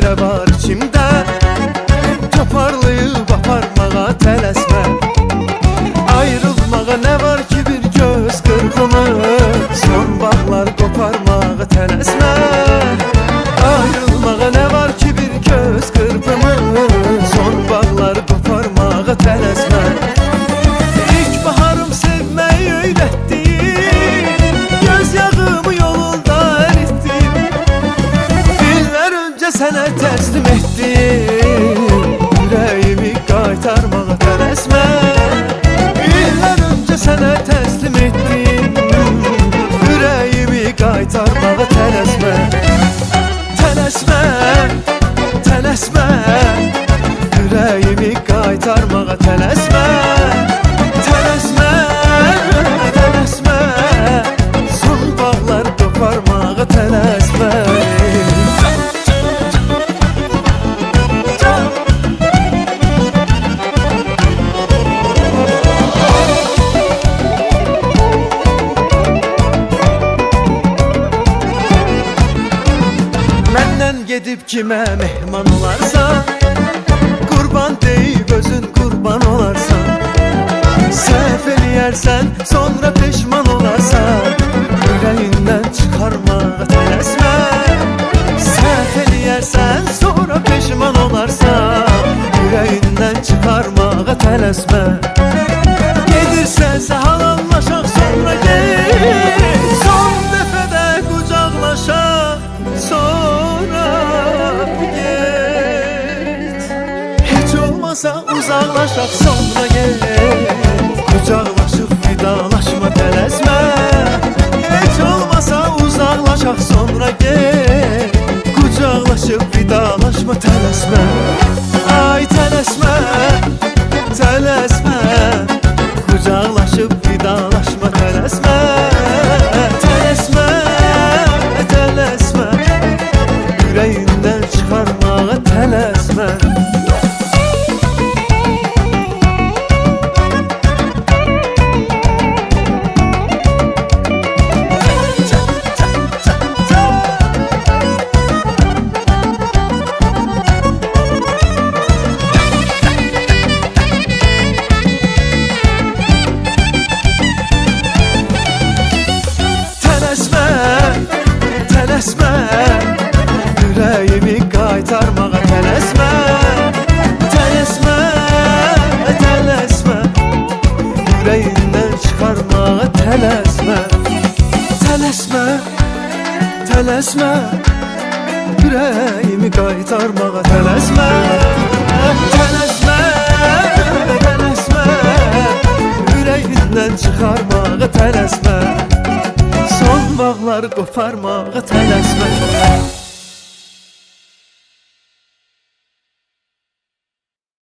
nə var içimdə, toparlayıb aparmağa tələsmə. Ayrılmağa nə var ki bir göz qırpımı, son bağlar qoparmağa tələsmə. Ayrılmağa nə var ki bir göz qırpımı, son bağlar qoparmağa tələsmə. İlk baharım sevməyi öyrətdi, göz yağımı yolunda əritdi. İllər öncə sənə təslim etdim, ürəyimi qaytarmağa tələsmə. İllər öncə sənə təslim etdim, ürəyimi qaytarmağa tələsmə. Tələsmə, tələsmə, ürəyimi qaytarmağa tələsmə. Tələsmə, tələsmə, son bağlar qoparmağa tələsmə. Məndən gedib kimə mehman olarsan, qurban deyib özün qurban olarsan. Səhv eləyərsən, sonra peşman olarsan, ürəyindən çıxarmağa tələsmə. Səhv eləyərsən, sonra peşman olarsan, ürəyindən çıxarmağa tələsmə. Gedirsən sahalanlaşaq, sonra get, son dəfədə qucaqlaşaq, sonra get. Heç olmasa uzaqlaşaq, sonra get. Qucaqlaşıb vidalaşma tələsmə. Heç olmasa uzaqlaşaq, sonra get. Qucaqlaşıb vidalaşma tələsmə. Ay tələsmə, tələsmə, qucaqlaşıb vidalaşma tələsmə. Tələsmə, tələsmə, ürəyindən çıxarmağa tələsmə. Tələsmə, ürəyimi qaytarmağa tələsmə. Tələsmə, tələsmə, ürəyindən çıxarmağa tələsmə. Tələsmə, tələsmə, ürəyimi qaytarmağa tələsmə. Tələsmə, tələsmə, ürəyindən çıxarmağa tələsmə. Son bağlar qoparmağa tələsmə.